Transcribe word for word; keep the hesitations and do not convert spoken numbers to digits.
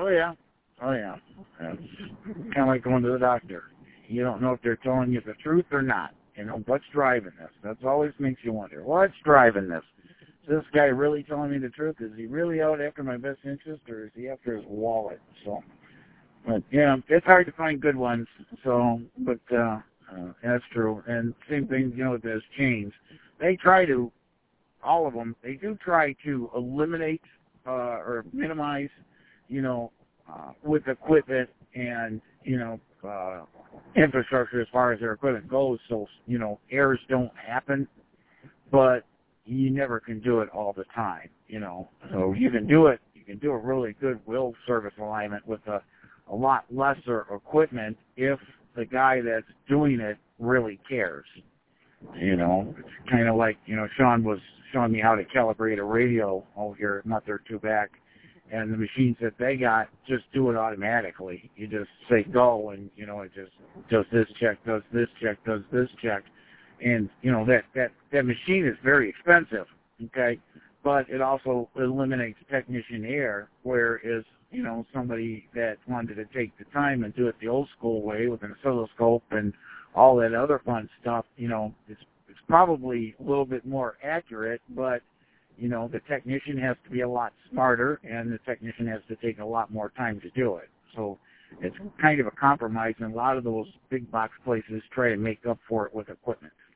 Oh, yeah. Oh, yeah. It's kind of like going to the doctor. You don't know if they're telling you the truth or not. You know, what's driving this? That's always makes you wonder, what's driving this? Is this guy really telling me the truth? Is he really out after my best interest, or is he after his wallet? So, but, yeah, it's hard to find good ones. So, but uh, uh, that's true. And same thing, you know, with those chains. They try to, all of them, they do try to eliminate uh, or minimize, you know, uh, with equipment and, you know, uh, infrastructure as far as their equipment goes, so, you know, errors don't happen, but you never can do it all the time, you know. So you can do it, you can do a really good wheel service alignment with a, a lot lesser equipment if the guy that's doing it really cares. You know, it's kind of like, you know, Sean was showing me how to calibrate a radio over here, not there too back, and the machines that they got just do it automatically. You just say go, and, you know, it just does this check, does this check, does this check. And, you know, that, that, that machine is very expensive, okay? But it also eliminates technician error, whereas, you know, somebody that wanted to take the time and do it the old school way with an oscilloscope and all that other fun stuff, you know, it's, it's probably a little bit more accurate, but, you know, the technician has to be a lot smarter, and the technician has to take a lot more time to do it. So it's kind of a compromise, and a lot of those big box places try to make up for it with equipment.